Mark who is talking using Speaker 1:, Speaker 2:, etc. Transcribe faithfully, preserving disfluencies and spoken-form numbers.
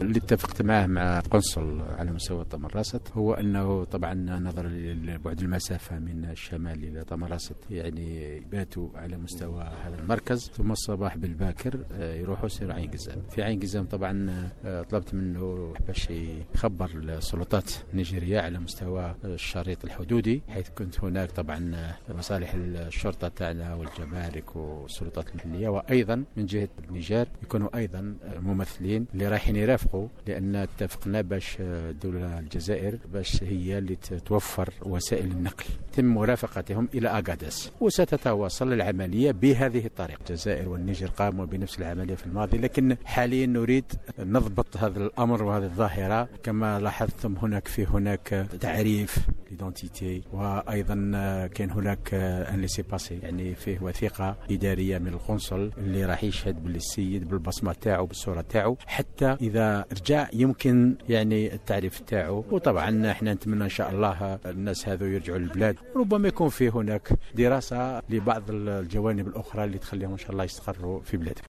Speaker 1: اللي اتفقت معه مع قنصل على مستوى طمراسة هو أنه طبعا نظرا لبعد المسافة من الشمال إلى طمراسة يعني باتوا على مستوى هذا المركز، ثم الصباح بالباكر يروحوا سير عين قزام. في عين قزام طبعا طلبت منه باش يخبر السلطات النيجيرية على مستوى الشريط الحدودي، حيث كنت هناك طبعا مصالح الشرطة تاعنا والجمارك والسلطات المحلية، وأيضا من جهة النيجر يكونوا أيضا ممثلين اللي رايحين يرافقوا، لأن اتفقنا باش الدولة الجزائر باش هي اللي توفر وسائل النقل تم مرافقتهم إلى أغاديس، وستتواصل العملية بهذه الطريقة. الجزائر والنيجر قاموا بنفس العملية في الماضي، لكن حاليا نريد نضبط هذا الأمر وهذه الظاهرة. كما لاحظتم هناك في هناك تعريف ليدونتيتي، وأيضا كان هناك ان ليسي باسي، يعني فيه وثيقة إدارية من القنصل اللي راح يشهد بالسيد بالبصمة تاعو بالصورة تاعو، حتى إذا رجع يمكن يعني التعريف تاعو. وطبعا احنا نتمنى إن شاء الله الناس هذو يرجعوا للبلاد، ربما يكون في هناك دراسة لبعض الجوانب الأخرى اللي تخليهم إن شاء الله يستقروا في بلادهم.